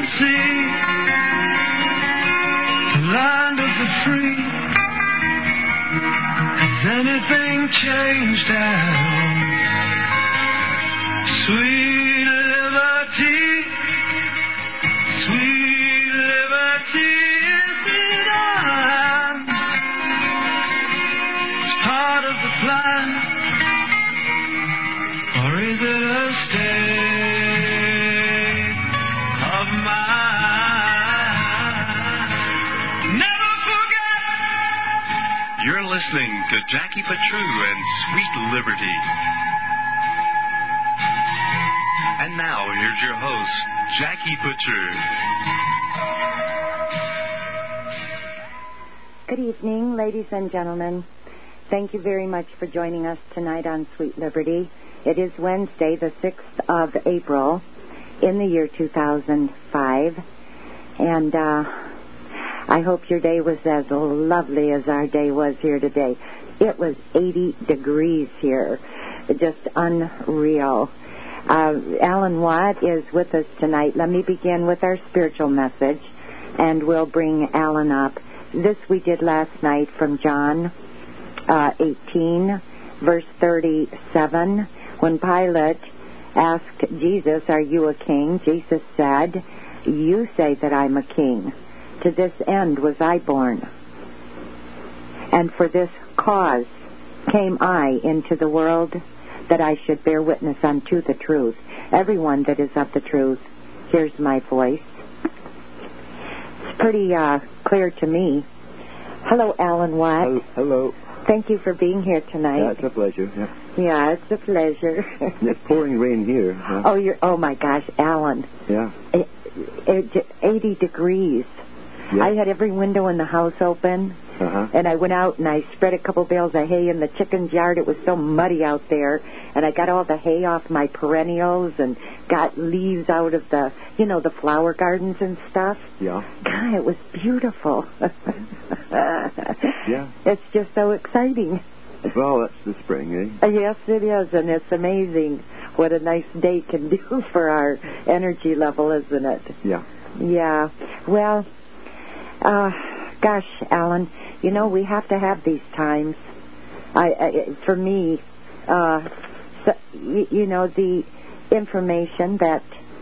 sea, the land of the free. Has anything changed down? Sweet liberty, sweet liberty, is it our land? It's part of the plan, or is it a state of mind? Never forget. You're listening to Jackie Patrou and Sweet Liberty. And now, here's your host, Jackie Patrou. Good evening, ladies and gentlemen. Thank you very much for joining us tonight on Sweet Liberty. It is Wednesday, the 6th of April, in the year 2005. And I hope your day was as lovely as our day was here today. It was 80 degrees here. Just unreal. Alan Watt is with us tonight. Let me begin with our spiritual message, and we'll bring Alan up. This we did last night from John 18, verse 37. When Pilate asked Jesus, "Are you a king?" Jesus said, "You say that I'm a king. To this end was I born. And for this cause came I into the world, that I should bear witness unto the truth. Everyone that is of the truth hears my voice." It's pretty clear to me. Hello, Alan Watt. Hello. Thank you for being here tonight. Yeah, it's a pleasure. Yeah, it's a pleasure. It's pouring rain here. Huh? Oh my gosh, Alan. Yeah. 80 degrees. Yeah. I had every window in the house open. And I went out and I spread a couple bales of hay in the chicken's yard. It was so muddy out there. And I got all the hay off my perennials and got leaves out of the flower gardens and stuff. Yeah. God, it was beautiful. Yeah. It's just so exciting. Well, that's the spring, eh? Yes, it is. And it's amazing what a nice day can do for our energy level, isn't it? Yeah. Yeah. Well, gosh, Alan, we have to have these times. For me, the information that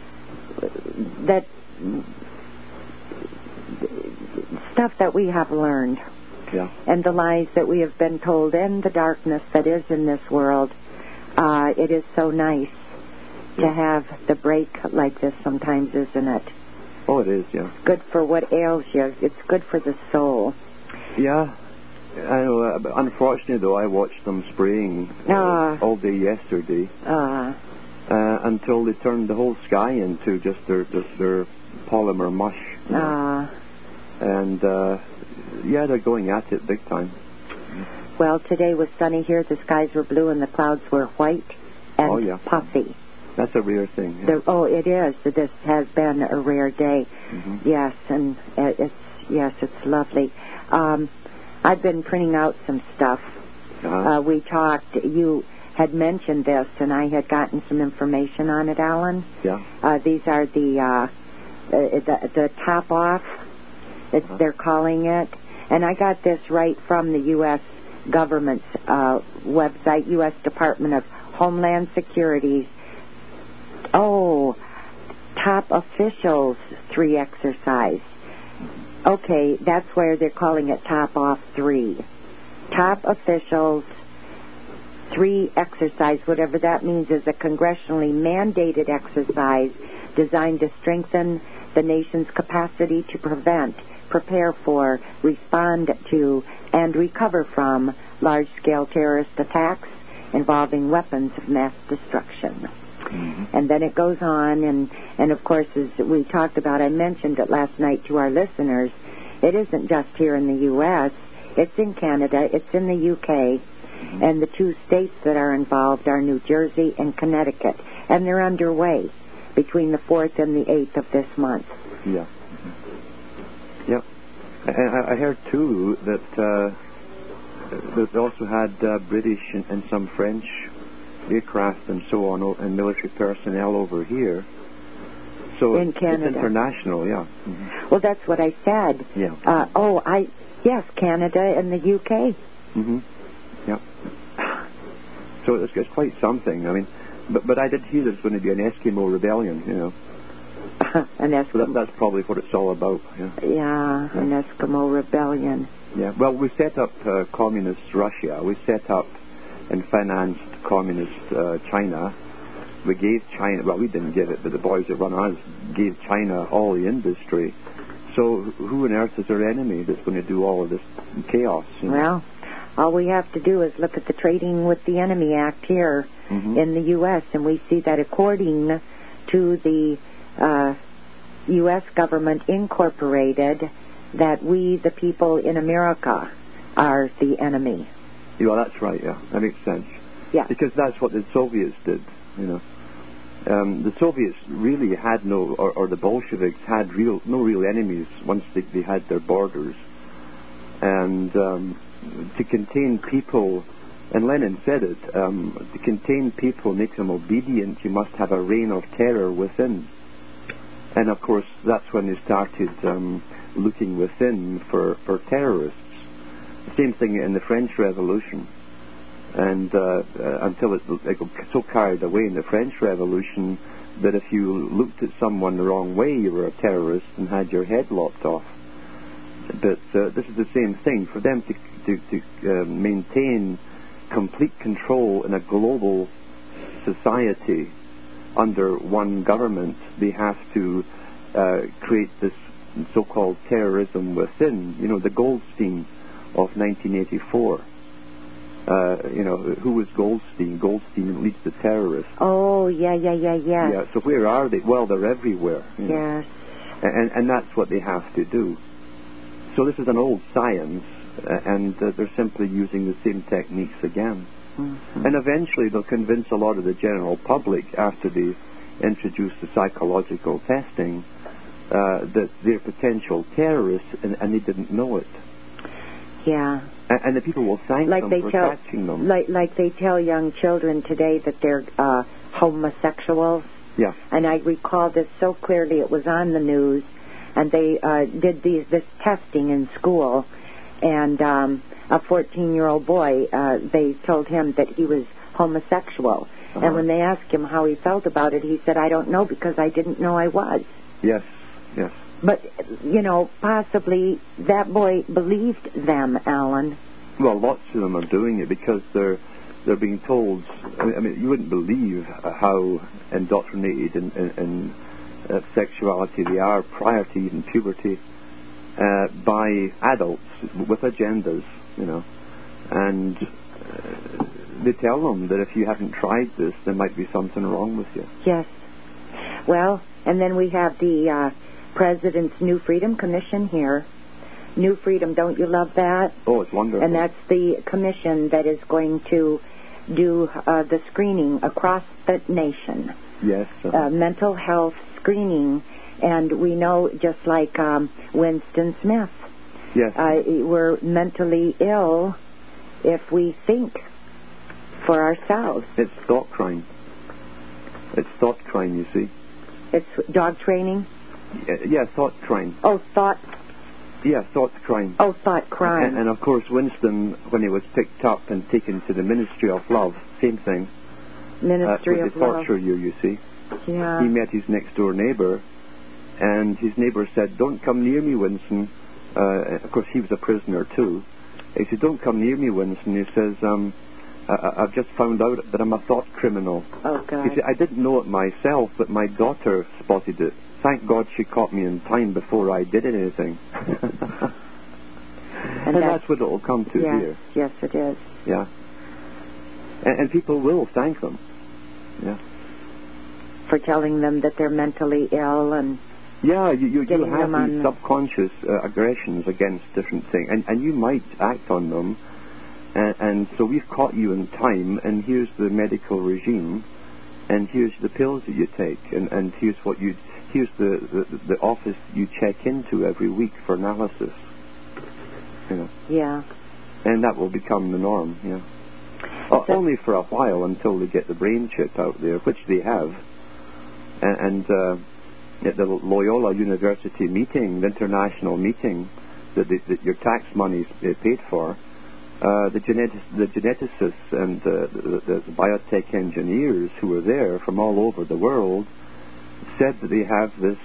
stuff that we have learned, and the lies that we have been told, and the darkness that is in this world, it is so nice to have the break like this sometimes, isn't it? Oh, it is, yeah. Good for what ails you. It's good for the soul. Yeah. I know, but unfortunately, though, I watched them spraying all day yesterday until they turned the whole sky into just their polymer mush. And, they're going at it big time. Well, today was sunny here. The skies were blue and the clouds were white and puffy. That's a rare thing. Yeah. It is. This has been a rare day. Mm-hmm. Yes, and it's lovely. I've been printing out some stuff. We talked. You had mentioned this, and I had gotten some information on it, Alan. Yeah. These are the top off. They're calling it, and I got this right from the U.S. government's website, U.S. Department of Homeland Security's. Top officials 3 exercise. Okay, that's where they're calling it top off 3. Top officials 3 exercise, whatever that means, is a congressionally mandated exercise designed to strengthen the nation's capacity to prevent, prepare for, respond to, and recover from large-scale terrorist attacks involving weapons of mass destruction. Mm-hmm. And then it goes on, and of course, as we talked about, I mentioned it last night to our listeners, it isn't just here in the U.S., it's in Canada, it's in the U.K., and the 2 states that are involved are New Jersey and Connecticut, and they're underway between the 4th and the 8th of this month. Yeah. Yep. And I heard, too, that they also had British and some French aircraft and so on, and military personnel over here. So in Canada. It's international, yeah. Mm-hmm. Well, that's what I said. Yeah. Yes, Canada and the UK. Mm-hmm. Yeah. So it's quite something. I mean, but I did hear there's going to be an Eskimo rebellion, you know. So that's probably what it's all about. Yeah, an Eskimo rebellion. Yeah. Well, we set up communist Russia. We set up and financed communist China. We gave China, well, we didn't give it, but the boys that run us gave China all the industry. So who on earth is our enemy that's going to do all of this chaos? You know? Well, all we have to do is look at the Trading with the Enemy Act here in the U.S., and we see that according to the U.S. government incorporated, that we, the people in America, are the enemy. Yeah, well, that's right, yeah. That makes sense. Yeah. Because that's what the Soviets did, you know. The Soviets really had or the Bolsheviks had no real enemies once they had their borders. And to contain people, and Lenin said it, to contain people, make them obedient, you must have a reign of terror within. And of course, that's when they started looking within for terrorists. The same thing in the French Revolution. And until it got so carried away in the French Revolution that if you looked at someone the wrong way, you were a terrorist and had your head lopped off. But this is the same thing. For them to maintain complete control in a global society under one government, they have to create this so-called terrorism within. You know, the Goldstein of 1984. Who was Goldstein? Goldstein leads the terrorists. Oh, yeah. Yeah, so where are they? Well, they're everywhere. Yes. And that's what they have to do. So this is an old science, and they're simply using the same techniques again. Mm-hmm. And eventually they'll convince a lot of the general public, after they introduce the psychological testing, that they're potential terrorists, and they didn't know it. Yeah. And the people will thank them for catching them. Like they tell young children today that they're homosexuals. Yeah. And I recall this so clearly. It was on the news, and they did this testing in school, and a 14-year-old boy, they told him that he was homosexual. And when they asked him how he felt about it, he said, "I don't know, because I didn't know I was." Yes. But, possibly that boy believed them, Alan. Well, lots of them are doing it because they're being told. I mean, you wouldn't believe how indoctrinated in sexuality they are prior to even puberty by adults with agendas, and they tell them that if you haven't tried this, there might be something wrong with you. Yes. Well, and then we have the President's New Freedom Commission here. New Freedom, don't you love that? Oh, it's wonderful. And that's the commission that is going to do the screening across the nation. Yes. Mental health screening. And we know, just like Winston Smith, yes, we're mentally ill if we think for ourselves. It's thought crime. It's thought crime, you see. It's dog training? Yeah, thought crime. Oh, thought. Yeah, thought crime. Oh, thought crime. And of course, Winston, when he was picked up and taken to the Ministry of Love, same thing. Ministry of Love. They torture you see. Yeah. He met his next-door neighbor, and his neighbor said, "Don't come near me, Winston." Of course, he was a prisoner, too. He said, "Don't come near me, Winston." He says, I've just found out that I'm a thought criminal. Oh, God. He said, "I didn't know it myself, but my daughter spotted it. Thank God she caught me in time before I did anything." and that's what it will come to here. Yes, it is. Yeah. And people will thank them. Yeah. For telling them that they're mentally ill and... Yeah, you have these subconscious aggressions against different things, and you might act on them. And so we've caught you in time, and here's the medical regime, and here's the pills that you take, and here's the office you check into every week for analysis. Yeah. And that will become the norm. Yeah. Only for a while, until they get the brain chip out there, which they have, and at the Loyola University meeting, the international meeting that your tax money is paid for, the geneticists and the biotech engineers who were there from all over the world said that they have this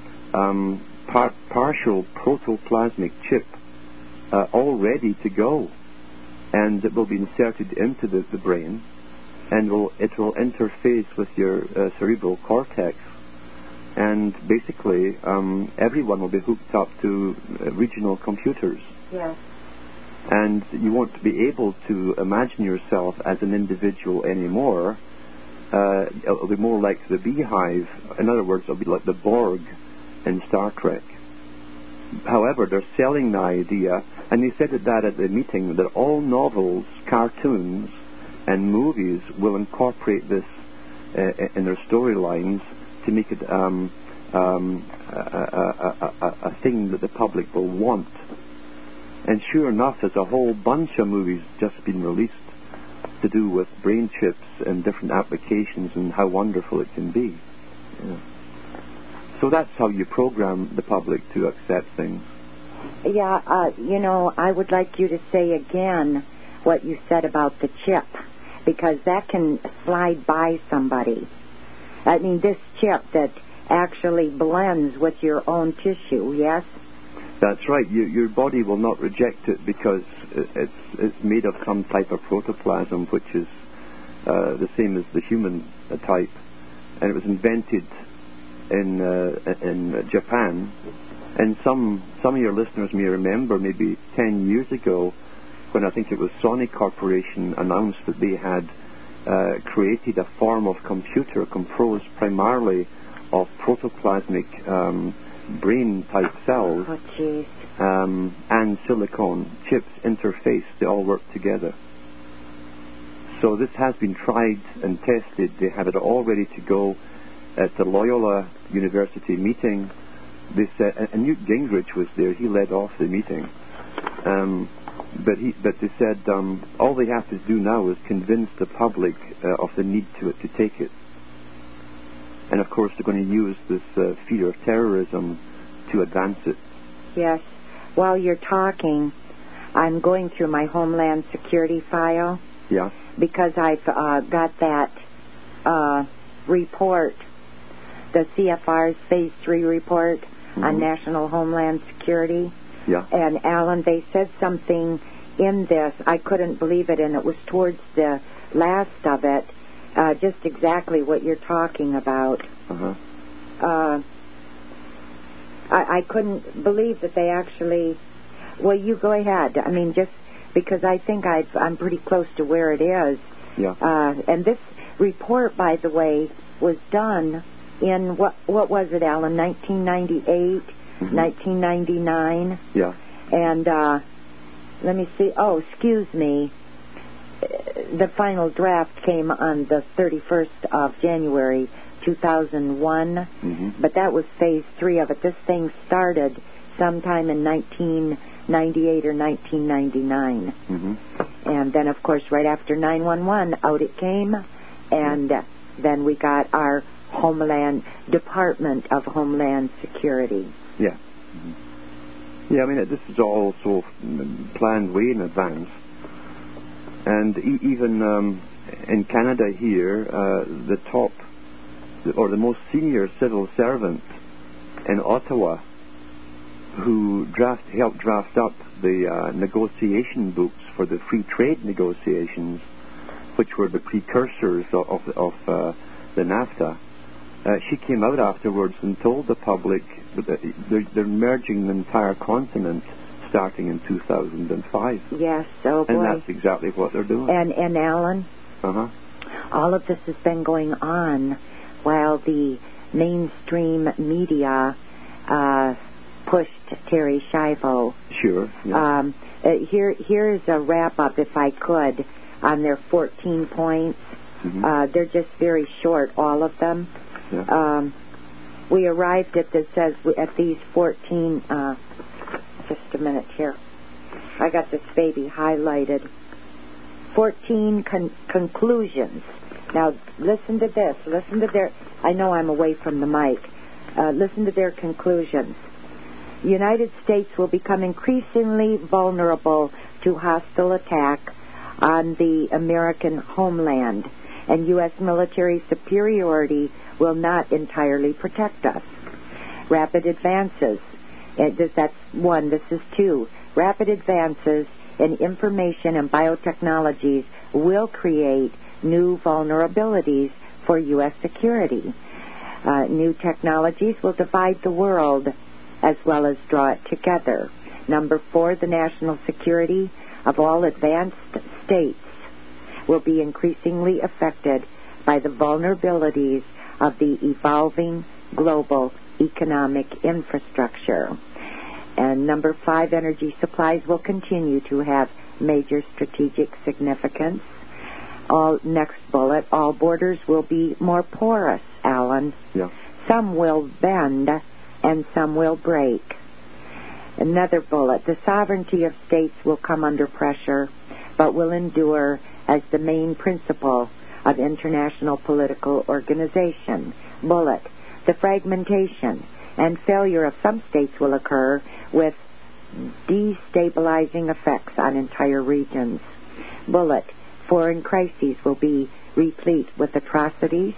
partial protoplasmic chip all ready to go, and it will be inserted into the brain, and it will interface with your cerebral cortex, and basically everyone will be hooked up to regional computers. Yes. And you won't be able to imagine yourself as an individual anymore. It'll be more like the beehive. In other words, it'll be like the Borg in Star Trek. However, they're selling the idea, and they said that at the meeting, that all novels, cartoons, and movies will incorporate this in their storylines to make it a thing that the public will want. And sure enough, there's a whole bunch of movies just been released to do with brain chips and different applications and how wonderful it can be. Yeah. So that's how you program the public to accept things. Yeah, I would like you to say again what you said about the chip, because that can slide by somebody. I mean, this chip that actually blends with your own tissue, yes? That's right. Your body will not reject it because it's made of some type of protoplasm, which is the same as the human type, and it was invented in Japan. And some of your listeners may remember maybe 10 years ago when I think it was Sony Corporation announced that they had created a form of computer composed primarily of protoplasmic brain-type cells and silicon chips interfaced. They all work together. So this has been tried and tested. They have it all ready to go at the Loyola University meeting. They said, and Newt Gingrich was there. He led off the meeting. But they said all they have to do now is convince the public of the need to take it. And of course, they're going to use this fear of terrorism to advance it. Yes. While you're talking, I'm going through my Homeland Security file. Yes. Because I've got that report, the CFR's Phase 3 report on National Homeland Security. Yeah. And, Alan, they said something in this. I couldn't believe it, and it was towards the last of it. Just exactly what you're talking about. I couldn't believe that they actually... Well, you go ahead. I mean, just because I think I'm pretty close to where it is. Yeah. And this report, by the way, was done in, what was it, Alan, 1998, 1999? Yeah. And let me see. Oh, excuse me. The final draft came on the 31st of January, 2001, but that was Phase 3 of it. This thing started sometime in 1998 or 1999. And then, of course, right after 9/11, out it came, and then we got our Department of Homeland Security. Yeah. Yeah, I mean, this is all so planned way in advance. And even in Canada here, the top or the most senior civil servant in Ottawa, who helped draft up the negotiation books for the free trade negotiations, which were the precursors of the NAFTA, she came out afterwards and told the public that they're merging the entire continent starting in 2005. Yes, oh boy. And that's exactly what they're doing. And Alan, all of this has been going on while the mainstream media pushed Terri Schiavo. Sure. Yeah. Here's a wrap-up, if I could, on their 14 points. They're just very short, all of them. Yeah. We arrived at this at these 14... just a minute here. I got this baby highlighted. 14 conclusions. Now, listen to this. Listen to their... I know I'm away from the mic. Listen to their conclusions. The United States will become increasingly vulnerable to hostile attack on the American homeland, and U.S. military superiority will not entirely protect us. Rapid advances. That's one. This is two. Rapid advances in information and biotechnologies will create new vulnerabilities for U.S. security. New technologies will divide the world as well as draw it together. Number 4, the national security of all advanced states will be increasingly affected by the vulnerabilities of the evolving global economic infrastructure. And number 5, energy supplies will continue to have major strategic significance. Next bullet, all borders will be more porous, Alan. Yeah. Some will bend and some will break. Another bullet, the sovereignty of states will come under pressure, but will endure as the main principle of international political organization. Bullet, the fragmentation and failure of some states will occur with destabilizing effects on entire regions. Bullet, foreign crises will be replete with atrocities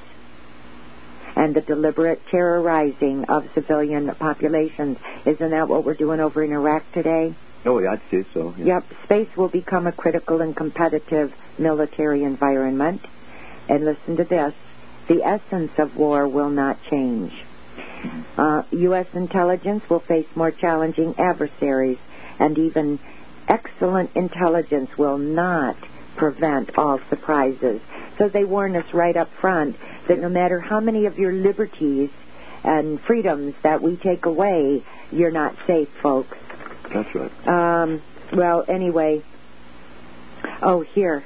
and the deliberate terrorizing of civilian populations. Isn't that what we're doing over in Iraq today? Oh, yeah, I'd say so. Yeah. Yep. Space will become a critical and competitive military environment. And listen to this. The essence of war will not change. U.S. intelligence will face more challenging adversaries, and even excellent intelligence will not prevent all surprises. So they warn us right up front that no matter how many of your liberties and freedoms that we take away, you're not safe, folks. That's right. Well, anyway. Oh, here.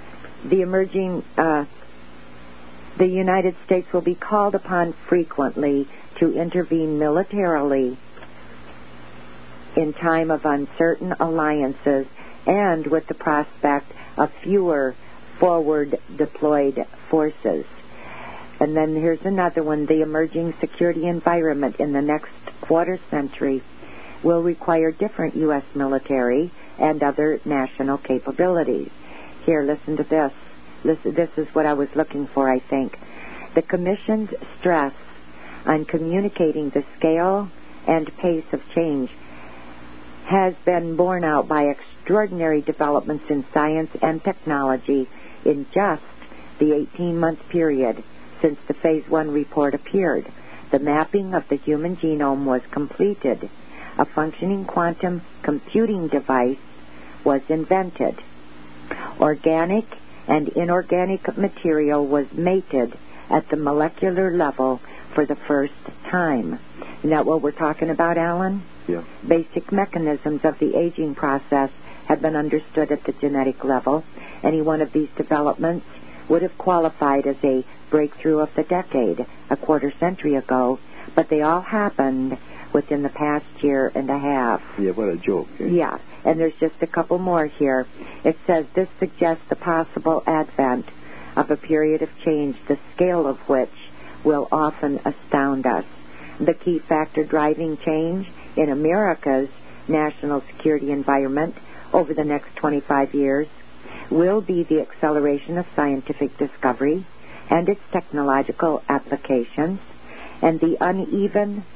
The United States will be called upon frequently to intervene militarily in time of uncertain alliances and with the prospect of fewer forward deployed forces. And then here's another one. The emerging security environment in the next quarter century will require different U.S. military and other national capabilities. Here, listen to this. This is what I was looking for, I think. The Commission's stress on communicating the scale and pace of change has been borne out by extraordinary developments in science and technology in just the 18-month period since the Phase 1 report appeared. The mapping of the human genome was completed. A functioning quantum computing device was invented. Organic and inorganic material was mated at the molecular level for the first time. Isn't that what we're talking about, Alan? Yeah. Basic mechanisms of the aging process have been understood at the genetic level. Any one of these developments would have qualified as a breakthrough of the decade a quarter century ago, but they all happened within the past year and a half. Yeah, what a joke. Eh? Yeah, and there's just a couple more here. It says this suggests the possible advent of a period of change, the scale of which will often astound us. The key factor driving change in America's national security environment over the next 25 years will be the acceleration of scientific discovery and its technological applications, and the uneven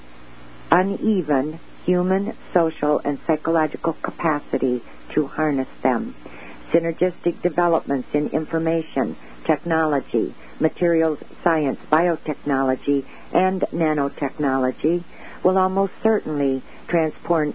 human, social, and psychological capacity to harness them. Synergistic developments in information, technology, materials science, biotechnology, and nanotechnology will almost certainly transform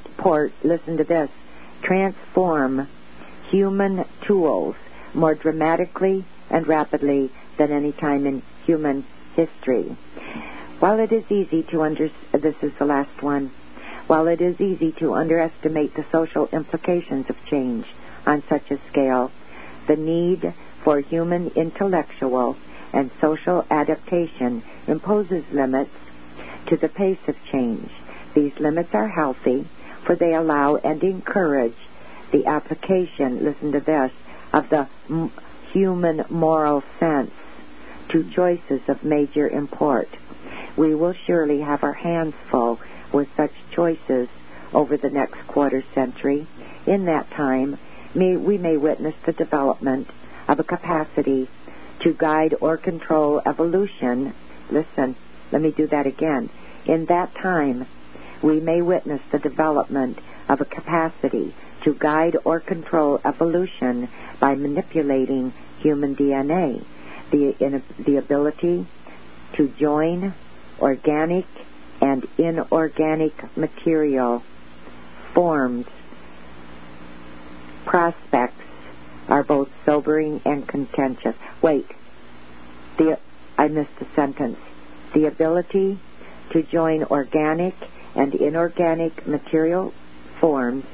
human tools more dramatically and rapidly than any time in human history. While it is easy to this is the last one. While it is easy to underestimate the social implications of change on such a scale, the need for human intellectual and social adaptation imposes limits to the pace of change. These limits are healthy, for they allow and encourage the application, listen to this, of the human moral sense to choices of major import. we will surely have our hands full with such choices over the next quarter century. In that time, we may witness the development of a capacity to guide or control evolution. Listen, let me do that again. In that time, we may witness the development of a capacity to guide or control evolution by manipulating human DNA, the ability to join organic and inorganic material forms. Prospects are both sobering and contentious. Wait, I missed a sentence. The ability to join organic and inorganic material forms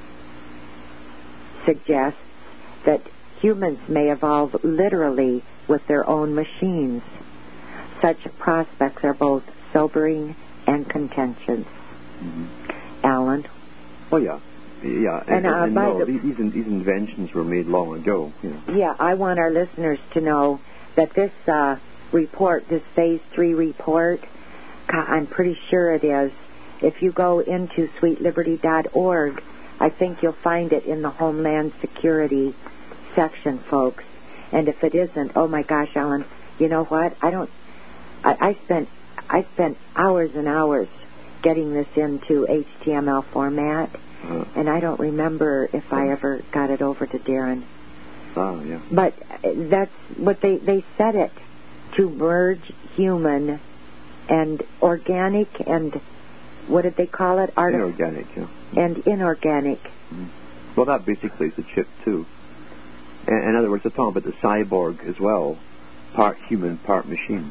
suggests that humans may evolve literally with their own machines. Such prospects are both sobering and contentious. Mm-hmm. Alan? Oh, yeah. Yeah, and no, these inventions were made long ago. Yeah, I want our listeners to know that this report, this Phase 3 report, I'm pretty sure it is. If you go into sweetliberty.org, I think you'll find it in the Homeland Security section, folks. And if it isn't, oh my gosh, Alan, you know what? I spent hours and hours getting this into HTML format, and I don't remember if I ever got it over to Darren. Oh, yeah. But that's what they said it, to merge human and organic and, what did they call it? Inorganic, yeah. And inorganic. Mm-hmm. Well, that basically is the chip, too. In other words, they're talking about the cyborg as well, part human, part machine.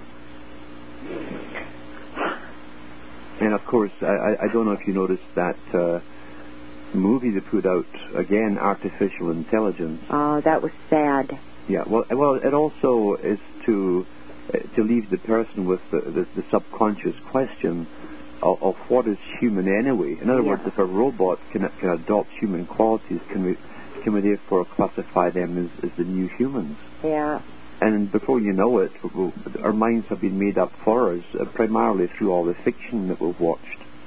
And, of course, I don't know if you noticed that movie they put out, again, Artificial Intelligence. Oh, that was sad. Yeah, well, it also is to leave the person with the subconscious question of what is human anyway. In other words, if a robot can adopt human qualities, can we therefore classify them as the new humans? Yeah. And before you know it, our minds have been made up for us, primarily through all the fiction that we've watched.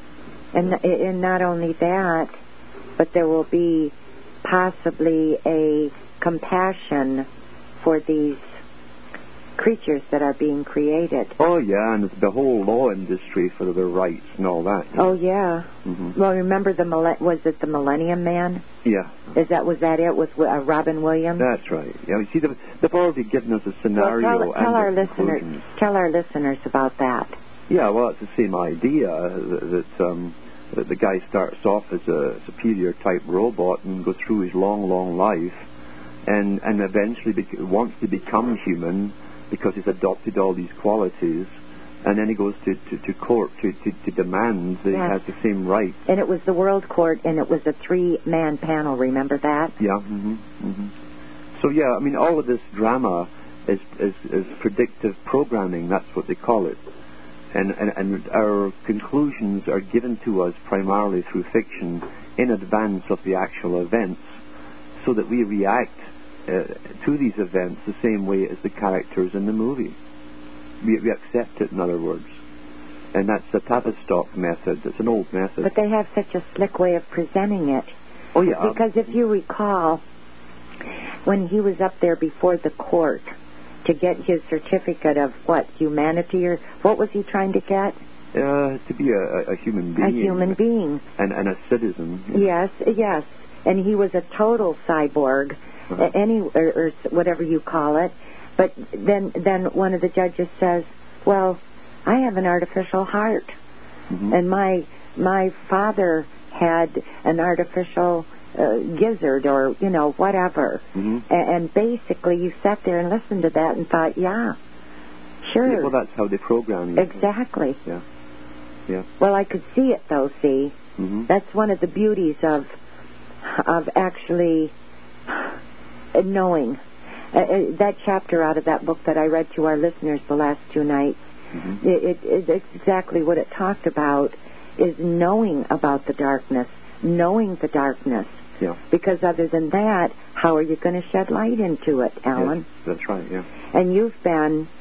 And not only that, but there will be possibly a compassion for these creatures that are being created. Oh, yeah, and it's the whole law industry for their rights and all that. Oh, yeah. Mm-hmm. Well, remember was it the Millennium Man? Yeah. Was that it with Robin Williams? That's right. Yeah, you see, they've already given us a scenario. Well, tell our listeners about that. Yeah, well, it's the same idea that the guy starts off as a superior type robot and goes through his long, long life, and eventually wants to become human because he's adopted all these qualities, and then he goes to court to demand that he has the same rights. And it was the World Court, and it was a 3-man panel. Remember that? Yeah. Mm-hmm. Mm-hmm. So yeah, I mean, all of this drama is predictive programming. That's what they call it. And our conclusions are given to us primarily through fiction in advance of the actual events, so that we react to these events the same way as the characters in the movie. We accept it, in other words. And that's the Tavistock method. It's an old method. But they have such a slick way of presenting it. Oh, yeah. Because if you recall, when he was up there before the court to get his certificate of humanity, or what was he trying to get? To be a human being. A human being. And a citizen. Yes. And he was a total cyborg, or whatever you call it. But then one of the judges says, well, I have an artificial heart. Mm-hmm. And my father had an artificial gizzard, or, whatever. Mm-hmm. And basically you sat there and listened to that and thought, yeah, sure. Yeah, well, that's how they program you. Exactly. Yeah. Well, I could see it, though, see. Mm-hmm. That's one of the beauties of actually knowing. That chapter out of that book that I read to our listeners the last 2 nights, mm-hmm. it's exactly what it talked about, is knowing about the darkness, knowing the darkness. Yeah. Because other than that, how are you going to shed light into it, Alan? Yes, that's right, yeah. And you've been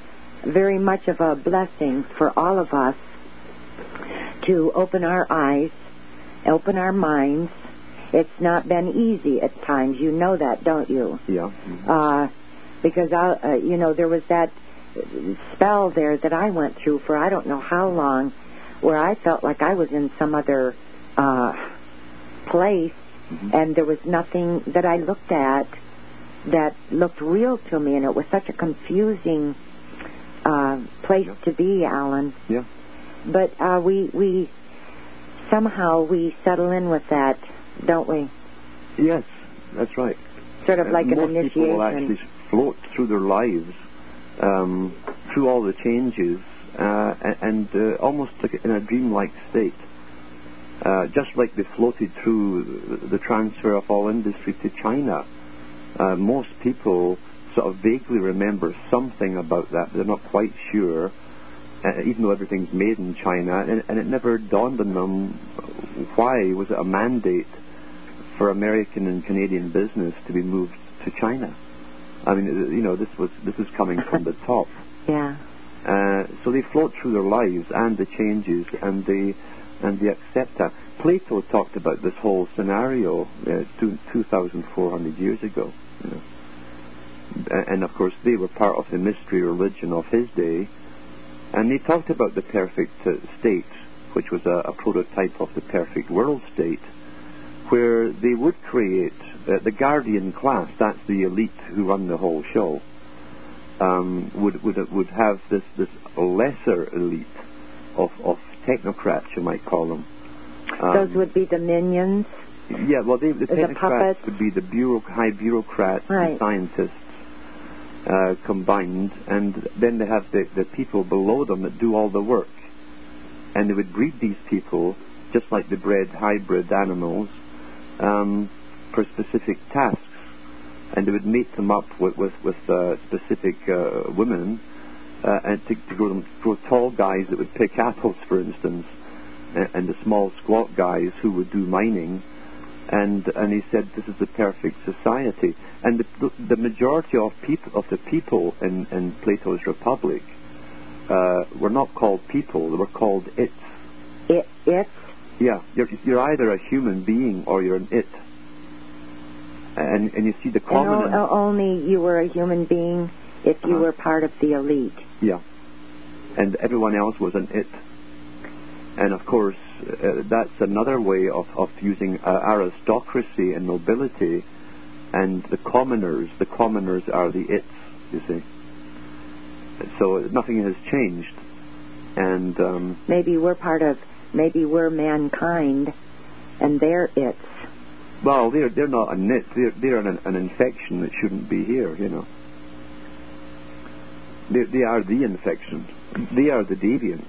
very much of a blessing for all of us to open our eyes, open our minds. It's not been easy at times. You know that, don't you? Yeah. Because, there was that spell there that I went through for I don't know how long where I felt like I was in some other place, and there was nothing that I looked at that looked real to me, and it was such a confusing place to be, Alan. Yeah. But we somehow settle in with that, don't we? Yes, that's right. Sort of like an most initiation. People will actually float through their lives, through all the changes, and almost like in a dreamlike state. Just like they floated through the transfer of all industry to China. Most people sort of vaguely remember something about that, but they're not quite sure, even though everything's made in China, and it never dawned on them why was it a mandate for American and Canadian business to be moved to China. I mean, this is coming from the top. Yeah. So they float through their lives and the changes, and they accept that. Plato talked about this whole scenario 2,400 years ago. And of course, they were part of the mystery religion of his day, and they talked about the perfect state, which was a prototype of the perfect world state, where they would create the guardian class. That's the elite who run the whole show. Would have this lesser elite of technocrats, you might call them. Those would be the minions. Yeah, well, the technocrats puppets would be the high bureaucrats, right, and scientists combined, and then they have the people below them that do all the work, and they would breed these people just like they bred hybrid animals for specific tasks, and they would mate them up with specific women, and to grow tall guys that would pick apples, for instance, and the small squat guys who would do mining. And he said this is the perfect society. And the majority of the people in Plato's Republic were not called people; they were called its. Its? Yeah, you're either a human being or you're an it. And you see the common. And only you were a human being if you were part of the elite. Yeah, and everyone else was an it. And of course, that's another way of using aristocracy and nobility, and the commoners. The commoners are the its, you see. So nothing has changed, and maybe we're mankind, and they're its. Well, they're not an it. They're an infection that shouldn't be here. They are the infection. They are the deviants.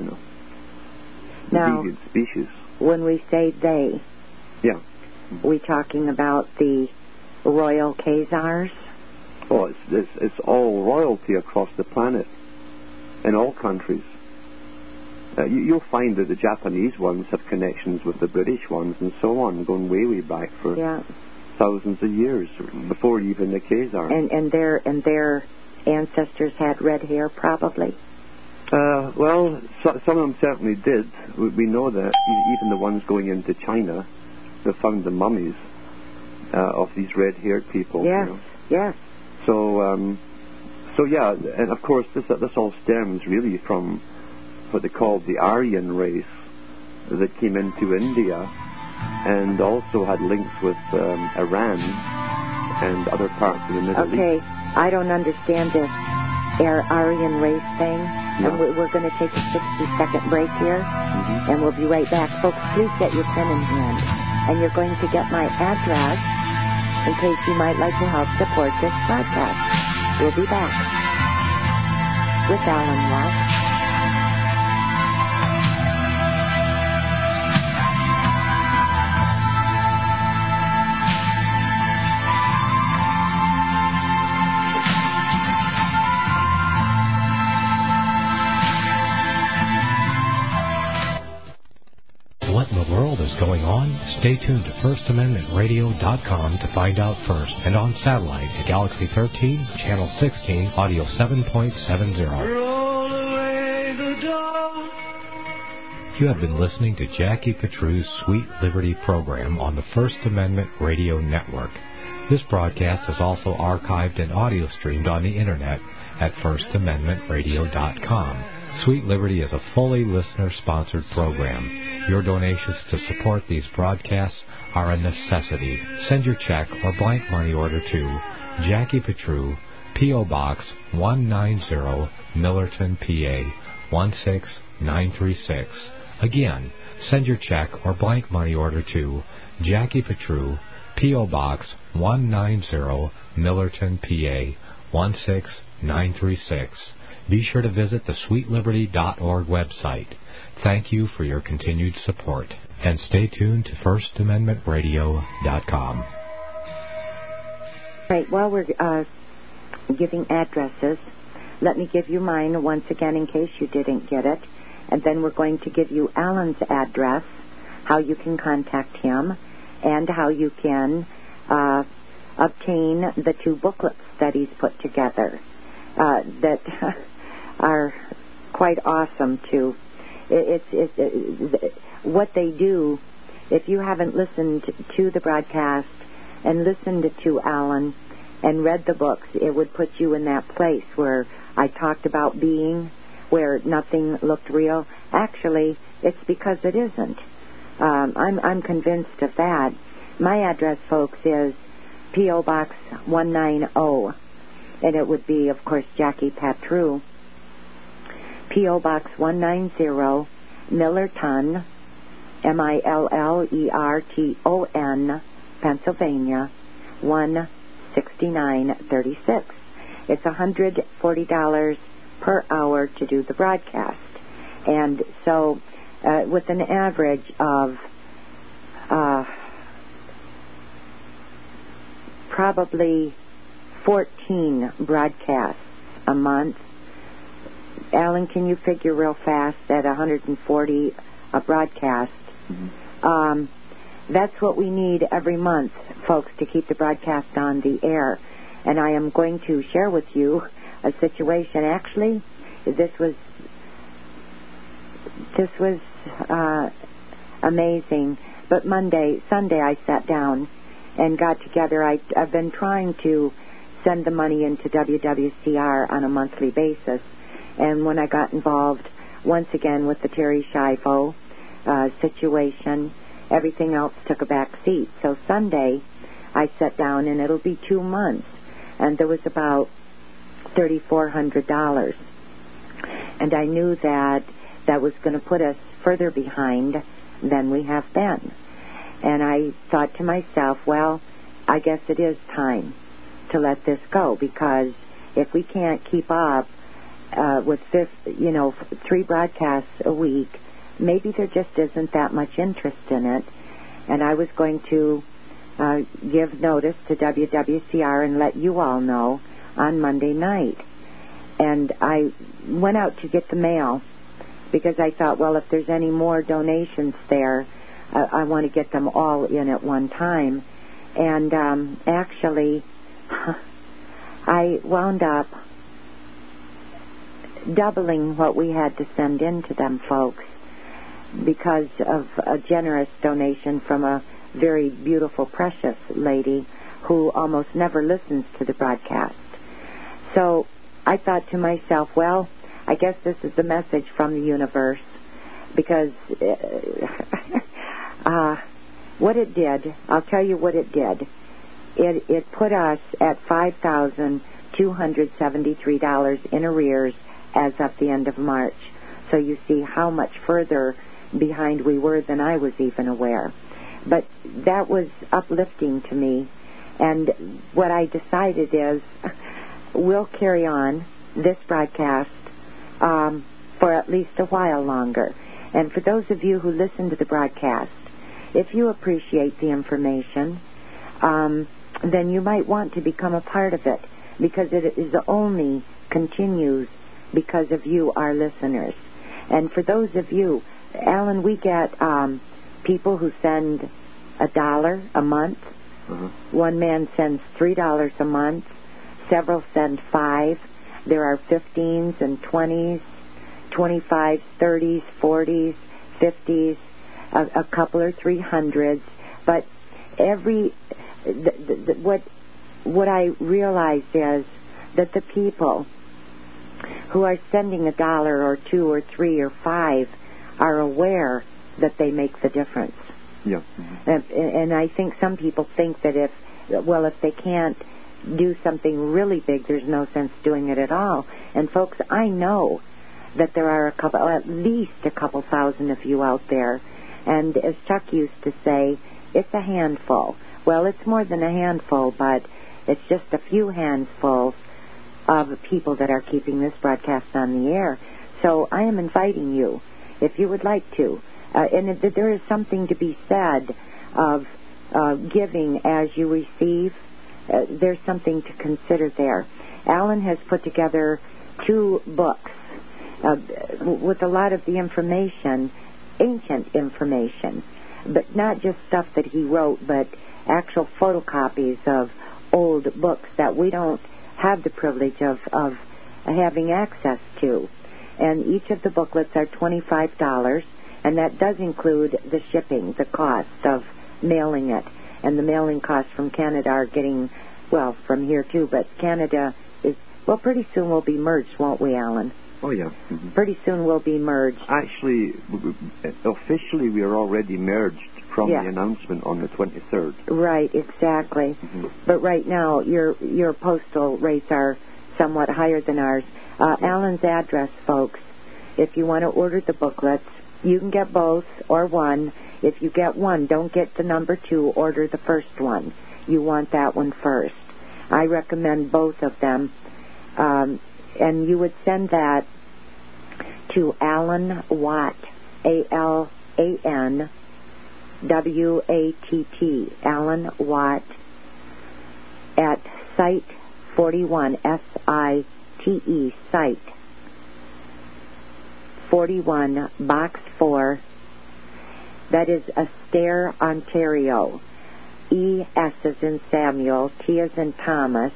Now, deviant species. When we say they, yeah, we talking about the royal Khazars? Oh, it's all royalty across the planet, in all countries. You'll find that the Japanese ones have connections with the British ones and so on, going way back for thousands of years, before even the Khazars. And their ancestors had red hair, probably. Well, some of them certainly did. We know that. Even the ones going into China, they found the mummies of these red-haired people. Yes, yes. So yeah, and of course this all stems really from what they called the Aryan race that came into India and also had links with Iran and other parts of the Middle East. Okay, I don't understand this Aryan race thing. Yeah. And we're going to take a 60-second break here, and we'll be right back. Folks, please get your pen in hand. And you're going to get my address in case you might like to help support this broadcast. We'll be back with Alan Watts. what in the world is going on? Stay tuned to FirstAmendmentRadio.com to find out first, and on satellite at Galaxy 13, Channel 16, Audio 7.70. Roll away the dawn. You have been listening to Jackie Petru's Sweet Liberty program on the First Amendment Radio Network. This broadcast is also archived and audio streamed on the Internet at FirstAmendmentRadio.com. Sweet Liberty is a fully listener-sponsored program. Your donations to support these broadcasts are a necessity. Send your check or blank money order to Jackie Petru, P.O. Box 190, Millerton, PA 16936. Again, send your check or blank money order to Jackie Petru, P.O. Box 190, Millerton, PA 16936. Be sure to visit the SweetLiberty.org website. Thank you for your continued support. And stay tuned to FirstAmendmentRadio.com. Right, while we're giving addresses, let me give you mine once again in case you didn't get it. And then we're going to give you Alan's address, how you can contact him, and how you can obtain the 2 booklets that he's put together that are quite awesome, too. What they do, if you haven't listened to the broadcast and listened to Alan and read the books, it would put you in that place where I talked about being, where nothing looked real. Actually, it's because it isn't. I'm convinced of that. My address, folks, is P.O. Box 190, and it would be, of course, Jackie Petru. P.O. Box 190, Millerton, Millerton, Pennsylvania, 16936. It's $140 per hour to do the broadcast. And so with an average of probably 14 broadcasts a month. Alan, can you figure real fast at 140 a broadcast? Mm-hmm. That's what we need every month, folks, to keep the broadcast on the air. And I am going to share with you a situation. Actually, this was amazing. But Sunday, I sat down and got together. I've been trying to send the money into WWCR on a monthly basis. And when I got involved once again with the Terry Schiavo situation, everything else took a back seat. So Sunday, I sat down, and it'll be 2 months, and there was about $3,400. And I knew that was going to put us further behind than we have been. And I thought to myself, well, I guess it is time to let this go, because if we can't keep up with 3 broadcasts a week, maybe there just isn't that much interest in it. And I was going to give notice to WWCR and let you all know on Monday night. And I went out to get the mail because I thought, well, if there's any more donations there, I want to get them all in at one time. And actually, I wound up doubling what we had to send in to them folks because of a generous donation from a very beautiful, precious lady who almost never listens to the broadcast. So I thought to myself, well, I guess this is the message from the universe, because what it did, I'll tell you what it did. It put us at $5,273 in arrears as of the end of March. So you see how much further behind we were than I was even aware. But that was uplifting to me. And what I decided is we'll carry on this broadcast for at least a while longer. And for those of you who listen to the broadcast, if you appreciate the information, then you might want to become a part of it, because it is only continues because of you, our listeners. And for those of you, Alan, we get people who send $1 a month. One man sends $3 a month. Several send $5. There are 15s and 20s, 25s, 30s, 40s, 50s, a couple or 300s. But what I realized is that the people who are sending $1 or $2 or $3 or $5 are aware that they make the difference. Yeah. And I think some people think that if they can't do something really big, there's no sense doing it at all. And folks, I know that there are at least a couple thousand of you out there. And as Chuck used to say, it's a handful. Well, it's more than a handful, but it's just a few handfuls of people that are keeping this broadcast on the air. So I am inviting you, if you would like to. And there is something to be said of giving as you receive. There's something to consider there. Alan has put together 2 books with a lot of the information, ancient information, but not just stuff that he wrote, but actual photocopies of old books that we don't have the privilege of having access to. And each of the booklets are $25, and that does include the shipping, the cost of mailing it. And the mailing costs from Canada are getting, from here too, but Canada is, pretty soon we'll be merged, won't we, Alan? Oh, yeah. Pretty soon we'll be merged. Actually, officially we are already merged from the announcement on the 23rd. Right, exactly. But right now your postal rates are somewhat higher than ours. Alan's address, folks, if you want to order the booklets, you can get both or one. If you get one, don't get the number 2, order the first one. You want that one first. I recommend both of them. And you would send that to Alan Watt, ALANWATT, Alan Watt, at Site 41, SITE, Site 41, Box 4. That is Astaire, Ontario. E-S as in Samuel, T as in Thomas,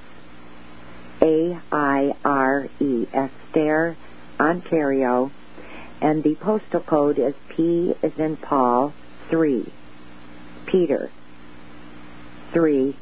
A-I-R-E, Astaire, Ontario. And the postal code is P as in Paul, 3. Peter, 3.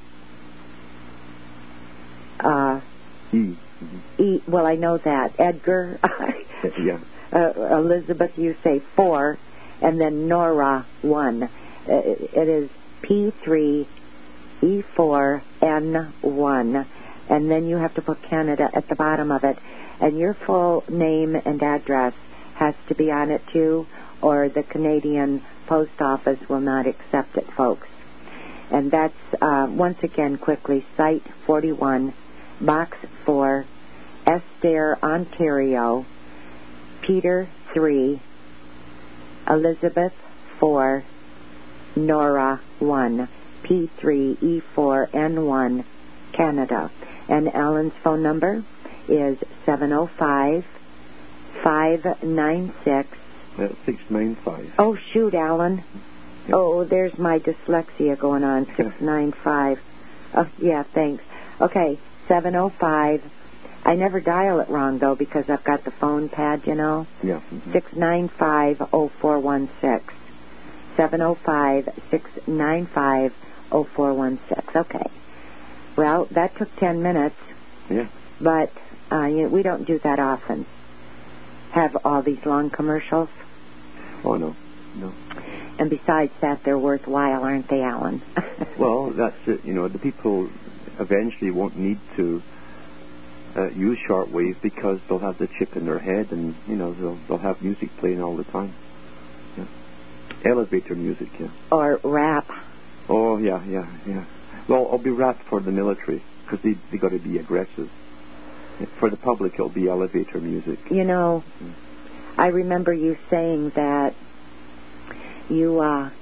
E. Well, I know that. Edgar. Elizabeth, you say 4. And then Nora, 1. It is P3, E4, N1. And then you have to put Canada at the bottom of it. And your full name and address has to be on it, too, or the Canadian Post Office will not accept it, folks. And that's, once again, quickly, Site 41, Box 4, Astaire, Ontario, Peter, 3, Elizabeth, 4, Nora, 1, P3, E4, N1, Canada. And Alan's phone number is 705-596. 695. Oh, shoot, Alan. Yep. Oh, there's my dyslexia going on. 695. Oh, yeah, thanks. Okay, 705. I never dial it wrong, though, because I've got the phone pad, you know. Yeah. 695-0416. 705-695-0416. Okay. Well, that took 10 minutes. Yeah. But we don't do that often. Have all these long commercials. Oh, no. And besides that, they're worthwhile, aren't they, Alan? Well, that's it. You know, the people eventually won't need to use shortwave because they'll have the chip in their head, and you know they'll have music playing all the time. Yeah. Elevator music, yeah. Or rap. Oh, yeah. Well, I'll be rap for the military because they got to be aggressive. For the public, it'll be elevator music. You know, I remember you saying that you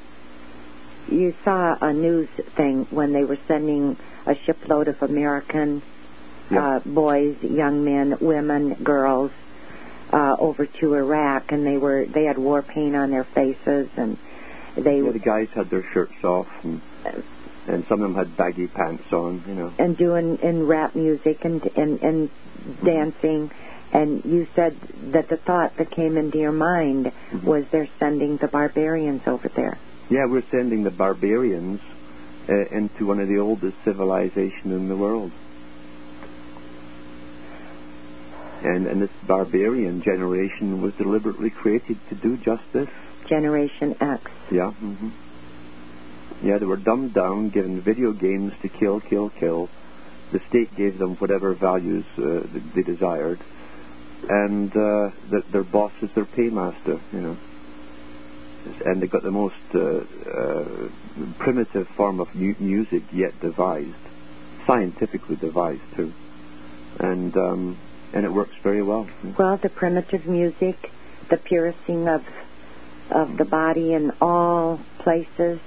saw a news thing when they were sending a shipload of American boys, young men, women, girls over to Iraq, and they had war paint on their faces, and the guys had their shirts off, and some of them had baggy pants on, and doing in rap music and dancing. And you said that the thought that came into your mind was they're sending the barbarians over there. Yeah, we're sending the barbarians into one of the oldest civilizations in the world. And this barbarian generation was deliberately created to do just this. Generation X. Yeah. Yeah, they were dumbed down, given video games to kill. The state gave them whatever values they desired. And their boss is their paymaster, And they got the most primitive form of music yet devised, scientifically devised too, and it works very well. Well, the primitive music, the piercing of the body in all places,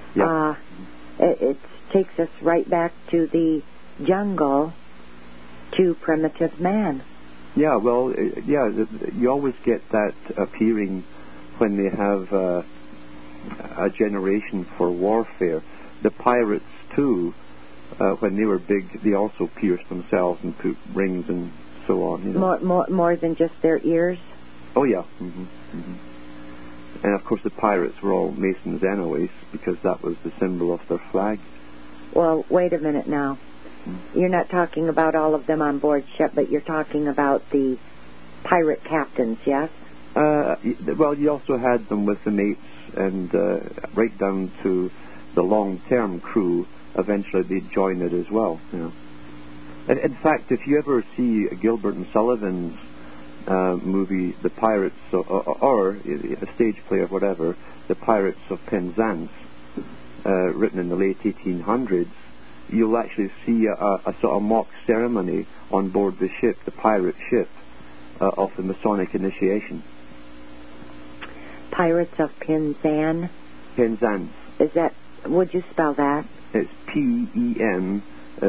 it takes us right back to the jungle, to primitive man. Yeah, well, you always get that appearing when they have a generation for warfare. The pirates, too, when they were big, they also pierced themselves and put rings and so on. More than just their ears? Oh, yeah. And, of course, the pirates were all Masons anyways, because that was the symbol of their flag. Well, wait a minute now. You're not talking about all of them on board ship, but you're talking about the pirate captains, yes? Well, you also had them with the mates, and right down to the long-term crew. Eventually, they'd join it as well. In fact, if you ever see Gilbert and Sullivan's movie, The Pirates, or a stage play or whatever, The Pirates of Penzance, written in the late 1800s, you'll actually see a sort of mock ceremony on board the ship, the pirate ship, of the Masonic initiation. Pirates of Penzance? Penzance. Is that, would you spell that? It's Penzance,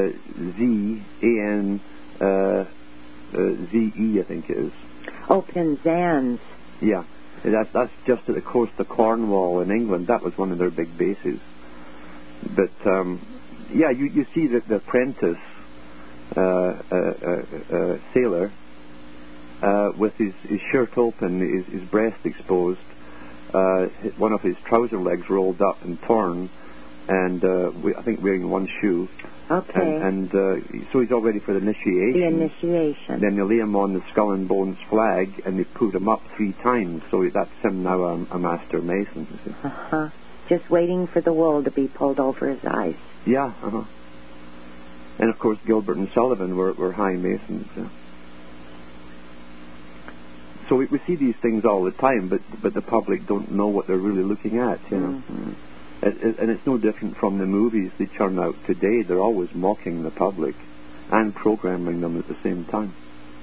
I think it is. Oh, Penzance. Yeah. That's just at the coast of Cornwall in England. That was one of their big bases. But, yeah, you see that the apprentice sailor with his shirt open, his breast exposed, one of his trouser legs rolled up and torn, and I think wearing one shoe. Okay. And so he's all ready for the initiation. The initiation. Then they lay him on the Skull and Bones flag, and they put him up 3 times. So that's him now, a master mason. You see. Just waiting for the wool to be pulled over his eyes. Yeah. And of course, Gilbert and Sullivan were high masons. Yeah. So we see these things all the time, but the public don't know what they're really looking at. And it's no different from the movies they churn out today. They're always mocking the public and programming them at the same time.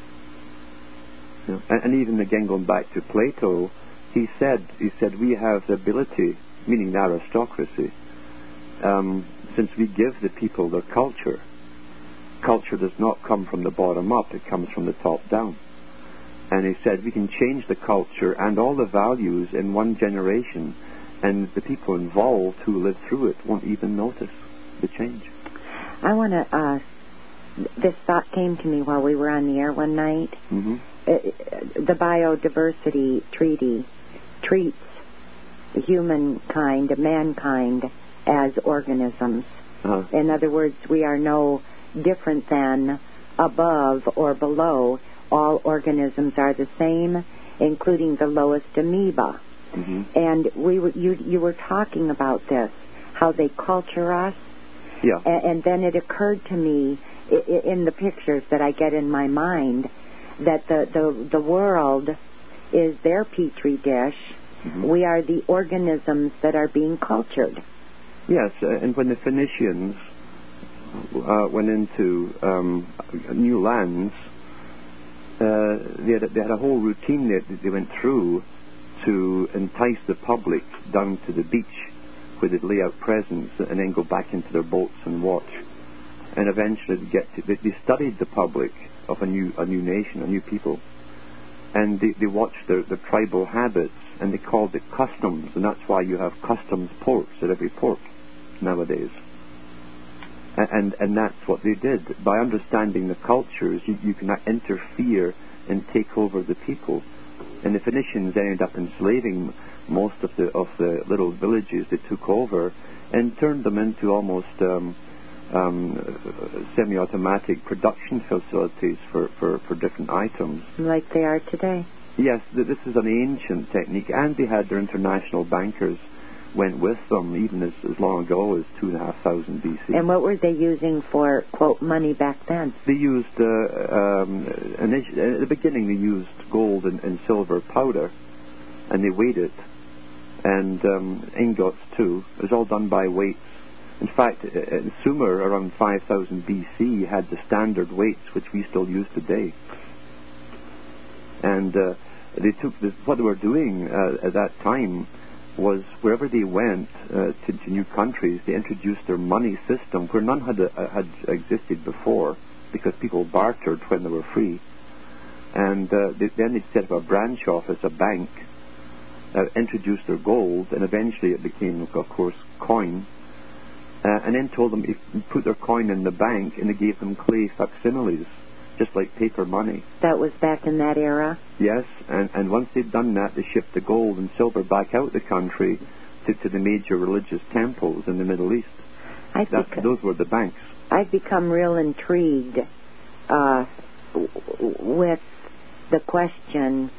And even again, going back to Plato, he said we have the ability, meaning the aristocracy, since we give the people their culture. Culture does not come from the bottom up; it comes from the top down. And he said we can change the culture and all the values in one generation, and the people involved who live through it won't even notice the change. I want to, this thought came to me while we were on the air one night. The Biodiversity Treaty treats humankind, mankind, as organisms. In other words, we are no different than, above or below. All organisms are the same, including the lowest amoeba. And you were talking about this, how they culture us. Yeah. And then it occurred to me in the pictures that I get in my mind that the world is their petri dish. We are the organisms that are being cultured. Yes, and when the Phoenicians went into new lands, they had a whole routine that they went through to entice the public down to the beach, where they'd lay out presents and then go back into their boats and watch. And eventually they studied the public of a new nation, a new people, and they watched their tribal habits and they called it customs, and that's why you have customs ports at every port nowadays. And that's what they did. By understanding the cultures, you can interfere and take over the people. And the Phoenicians ended up enslaving most of the little villages they took over and turned them into almost semi-automatic production facilities for different items. Like they are today. Yes, this is an ancient technique, and they had their international bankers went with them even as long ago as 2,500 BC. And what were they using for, quote, money back then? They used, at the beginning they used gold and silver powder, and they weighed it, and ingots too. It was all done by weights. In fact, Sumer around 5,000 BC had the standard weights which we still use today. And they took what they were doing at that time was wherever they went to new countries, they introduced their money system where none had existed before, because people bartered when they were free. And then they set up a branch office, a bank, introduced their gold, and eventually it became, of course, coin. And then told them if you put their coin in the bank, and they gave them clay facsimiles, just like paper money. That was back in that era? Yes, and once they'd done that, they shipped the gold and silver back out the country to the major religious temples in the Middle East. Those were the banks. I've become real intrigued with the question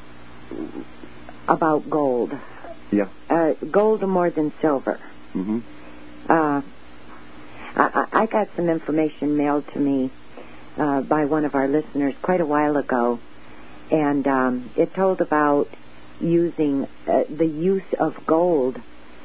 about gold. Yeah. Gold more than silver. Mm-hmm. I got some information mailed to me by one of our listeners quite a while ago, and it told about using the use of gold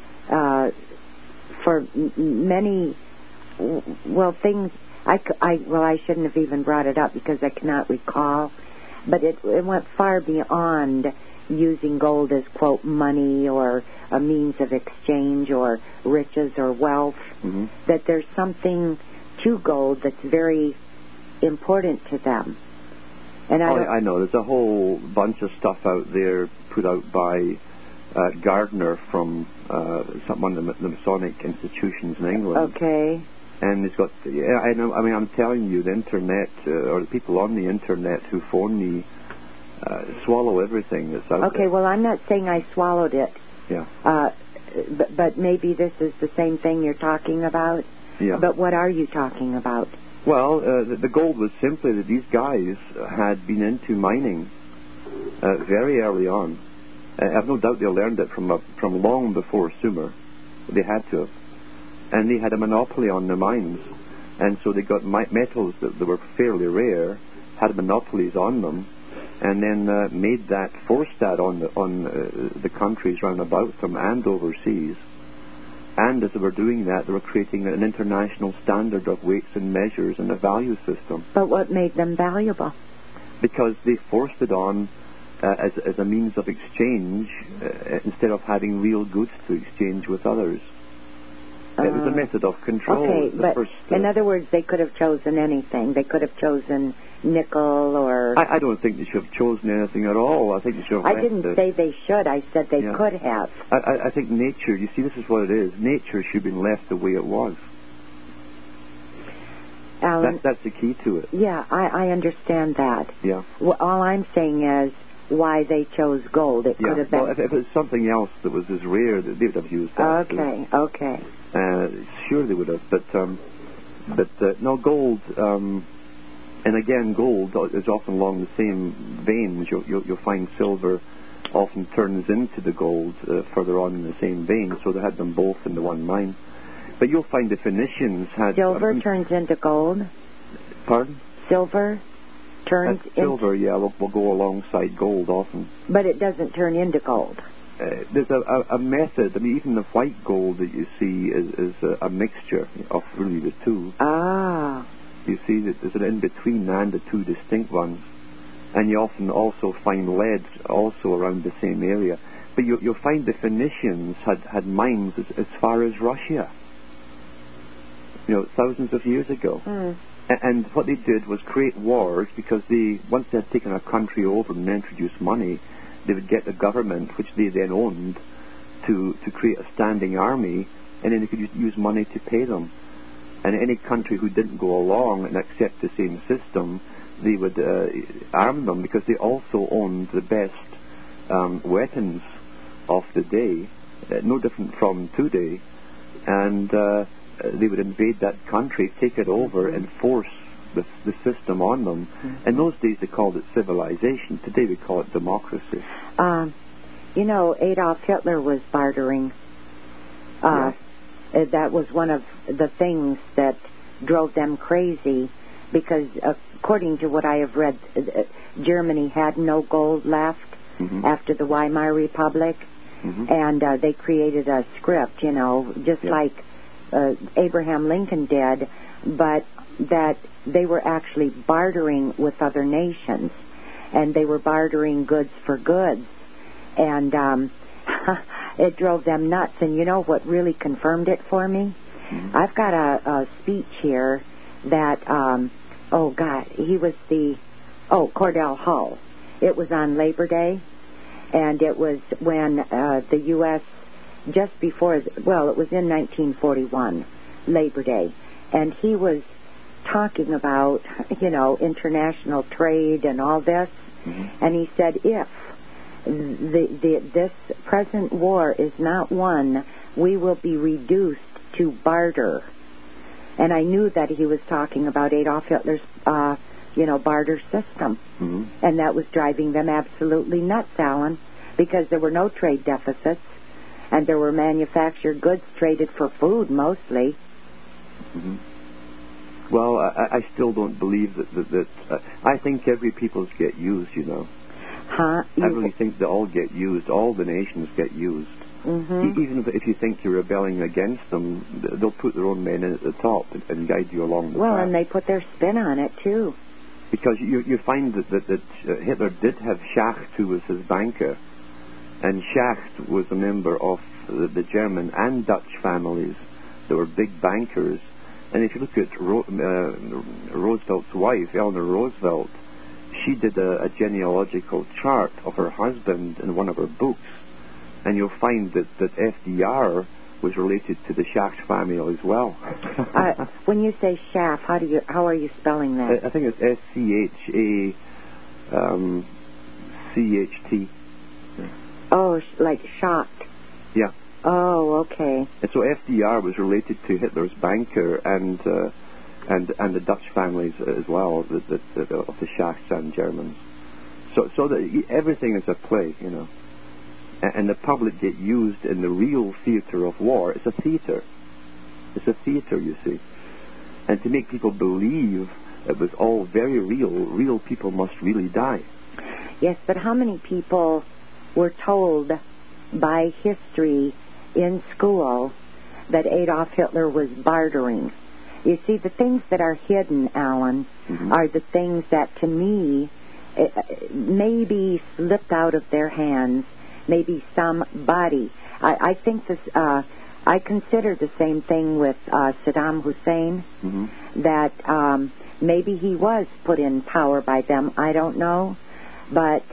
for many things. I shouldn't have even brought it up because I cannot recall, but it went far beyond using gold as, quote, money or a means of exchange or riches or wealth. Mm-hmm. That there's something to gold that's very important to them. And I know. There's a whole bunch of stuff out there put out by Gardner from one of the Masonic institutions in England. Okay. And it's got, I know. I mean, I'm telling you, the internet or the people on the internet who phone me swallow everything that's out there. Okay. Well, I'm not saying I swallowed it. Yeah. But maybe this is the same thing you're talking about. Yeah. But what are you talking about? Well, the gold was simply that these guys had been into mining very early on. I have no doubt they learned it from long before Sumer. They had to have. And they had a monopoly on their mines. And so they got metals that were fairly rare, had monopolies on them, and then forced that on the countries round about them and overseas. And as they were doing that, they were creating an international standard of weights and measures and a value system. But what made them valuable? Because they forced it on as a means of exchange instead of having real goods to exchange with others. It was a method of control. Okay, but in other words, they could have chosen anything. They could have chosen nickel or... I don't think they should have chosen anything at all. I think they should have I didn't say they should. I said they could have. I think nature, you see, this is what it is. Nature should have been left the way it was. Alan, that's the key to it. Yeah, I understand that. Yeah. Well, all I'm saying is why they chose gold. It could have been... Well, if it was something else that was as rare, they would have used that. Okay. Sure they would have, but no, gold, and again, gold is often along the same veins. You'll find silver often turns into the gold further on in the same vein, so they had them both in the one mine. But you'll find the Phoenicians had... Silver turns into gold? Pardon? Silver turns into... Silver, yeah, will go alongside gold often. But it doesn't turn into gold? There's a method. I mean, even the white gold that you see is a mixture of really the two. Ah. You see that there's an in-between and the two distinct ones. And you often also find lead also around the same area. But you'll find the Phoenicians had mines as far as Russia. Thousands of years ago. Mm. And what they did was create wars because once they had taken a country over and introduced money, they would get the government, which they then owned, to create a standing army, and then they could use money to pay them. And any country who didn't go along and accept the same system, they would arm them, because they also owned the best weapons of the day, no different from today, and they would invade that country, take it over, and force the system on them. In those days they called it civilization. Today we call it democracy. Adolf Hitler was bartering. That was one of the things that drove them crazy, because according to what I have read, Germany had no gold left after the Weimar Republic, and they created a script, just like Abraham Lincoln did, but that they were actually bartering with other nations, and they were bartering goods for goods, and it drove them nuts. And you know what really confirmed it for me? I've got a speech here that, he was Cordell Hull. It was on Labor Day, and it was when the U.S., just before, it was in 1941, Labor Day, and he was talking about, international trade and all this, and he said, if this present war is not won, we will be reduced to barter. And I knew that he was talking about Adolf Hitler's, barter system. And that was driving them absolutely nuts, Alan, because there were no trade deficits, and there were manufactured goods traded for food mostly. Well, I still don't believe that I think every peoples get used, I really think they all get used. All the nations get used. Even if you think you're rebelling against them, they'll put their own men in at the top and guide you along the path. And they put their spin on it, too. Because you find that Hitler did have Schacht, who was his banker, and Schacht was a member of the German and Dutch families that were big bankers. And if you look at Roosevelt's wife, Eleanor Roosevelt, she did a genealogical chart of her husband in one of her books, and you'll find that FDR was related to the Schacht family as well. When you say Schacht, how are you spelling that? I think it's SCHACHT. Oh, like shocked. Yeah. Oh, okay. And so FDR was related to Hitler's banker and the Dutch families as well, of the Schachts and Germans. So that everything is a play, and the public get used in the real theater of war. It's a theater. It's a theater, you see. And to make people believe it was all very real people must really die. Yes, but how many people were told by history in school that Adolf Hitler was bartering? You see, the things that are hidden, Alan, are the things that, to me, maybe slipped out of their hands. Maybe somebody. I think this. I consider the same thing with Saddam Hussein. That maybe he was put in power by them. I don't know, but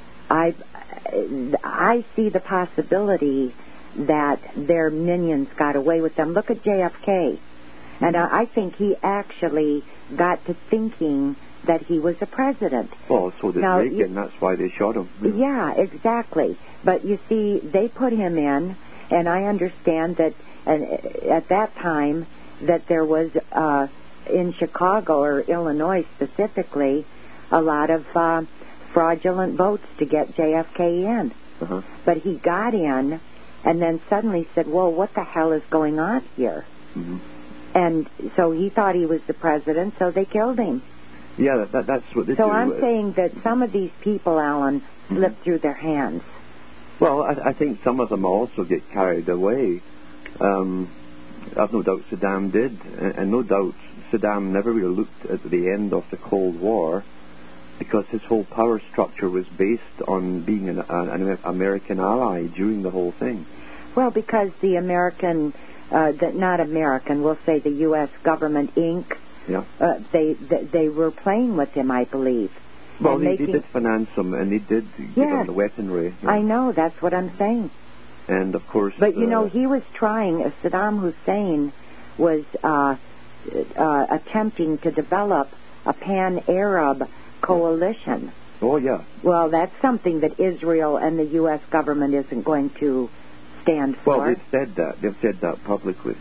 I see the possibility that their minions got away with them. Look at JFK. And I think he actually got to thinking that he was a president. Well, so did Reagan. That's why they shot him. Yeah, exactly. But you see, they put him in, and I understand that at that time that there was, in Chicago or Illinois specifically, a lot of fraudulent votes to get JFK in. But he got in, and then suddenly said, well, what the hell is going on here? And so he thought he was the president, so they killed him. Yeah, that's what they do. So I'm saying that some of these people, Alan, slip through their hands. Well, I think some of them also get carried away. I've no doubt Saddam did, and no doubt Saddam never really looked at the end of the Cold War, because his whole power structure was based on being an American ally during the whole thing. Well, because the American... not American, we'll say the U.S. government, Inc. Yeah. They were playing with him, I believe. Well, he did finance them, and he did give them the weaponry. Yeah. I know, that's what I'm saying. And, of course... But, he was trying, Saddam Hussein was attempting to develop a pan-Arab coalition. Oh, yeah. Well, that's something that Israel and the U.S. government isn't going to stand for. Well, they've said that. They've said that publicly.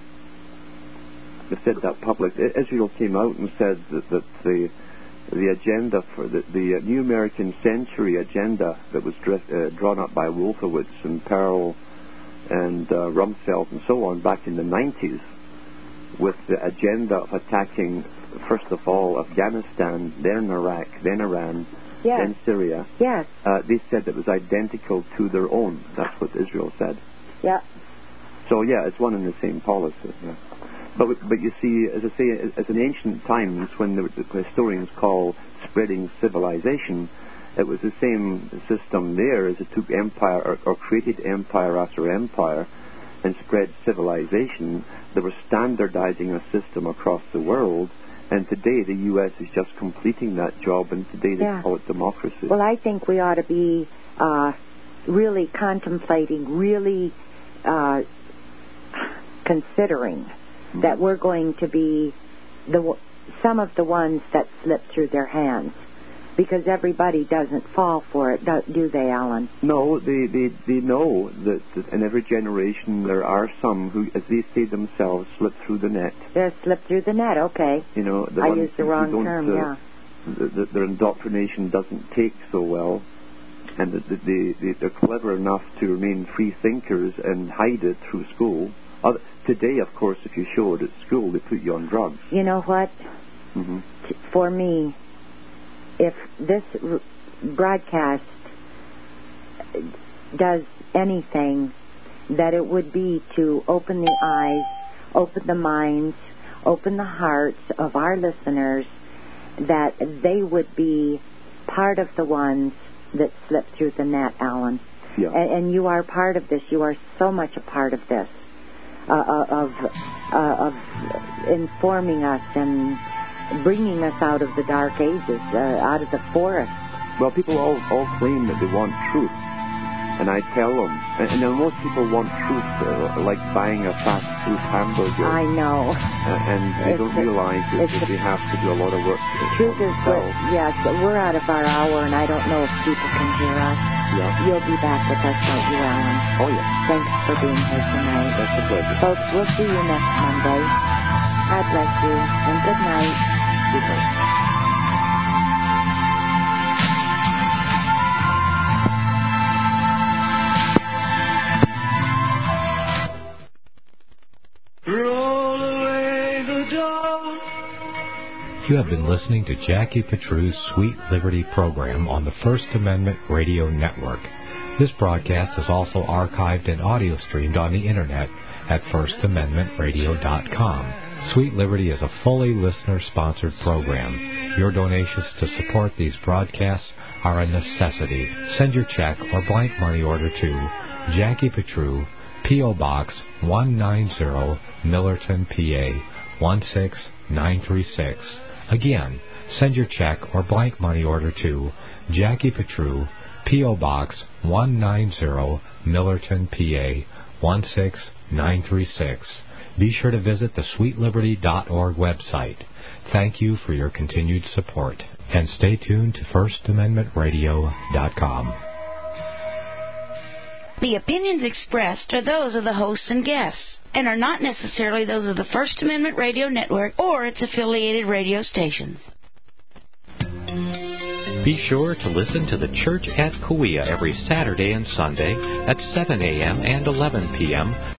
Israel came out and said that the agenda for the New American Century agenda that was drawn up by Wolfowitz and Pearl and Rumsfeld and so on back in the 90s, with the agenda of attacking, first of all, Afghanistan, then Iraq, then Iran, then Syria. Yes. They said it was identical to their own. That's what Israel said. Yeah. So, yeah, it's one and the same policy. Yeah. But you see, as I say, as in ancient times, when the historians call spreading civilization, it was the same system there as it took empire or created empire after empire and spread civilization. They were standardizing a system across the world, and today the U.S. is just completing that job, and today they call it democracy. Well, I think we ought to be really contemplating, really considering that we're going to be some of the ones that slip through their hands, because everybody doesn't fall for it, do they, Alan? No, they know that in every generation there are some who, as they say themselves, slip through the net. They slip through the net, okay. You know, I used the wrong term, their indoctrination doesn't take so well, and they're clever enough to remain free thinkers and hide it through school. Today, of course, if you show it at school, they put you on drugs. You know what? Mm-hmm. For me, if this broadcast does anything, that it would be to open the eyes, open the minds, open the hearts of our listeners, that they would be part of the ones that slip through the net, Alan. Yeah. And you are part of this. You are so much a part of this. Of informing us and bringing us out of the dark ages, out of the forest. Well, people all claim that they want truth, and I tell them, and most people want truth, like buying a fast food hamburger. I know. And they don't realize that they have to do a lot of work. Truth is good. Yes, we're out of our hour, and I don't know if people can hear us. Yeah. You'll be back with us, won't you, Alan? Oh, yeah. Thanks for being here tonight. That's a pleasure. Folks, we'll see you next Monday. God bless you, and good night. Good night. Roll away the dark. You have been listening to Jackie Petru's Sweet Liberty program on the First Amendment Radio Network. This broadcast is also archived and audio streamed on the Internet at firstamendmentradio.com. Sweet Liberty is a fully listener-sponsored program. Your donations to support these broadcasts are a necessity. Send your check or blank money order to Jackie Petru, P.O. Box 190, Millerton, PA 16936. Again, send your check or blank money order to Jackie Petru, P.O. Box 190, Millerton, PA 16936. Be sure to visit the sweetliberty.org website. Thank you for your continued support. And stay tuned to firstamendmentradio.com. The opinions expressed are those of the hosts and guests, and are not necessarily those of the First Amendment Radio Network or its affiliated radio stations. Be sure to listen to the Church at Kauai every Saturday and Sunday at 7 a.m. and 11 p.m.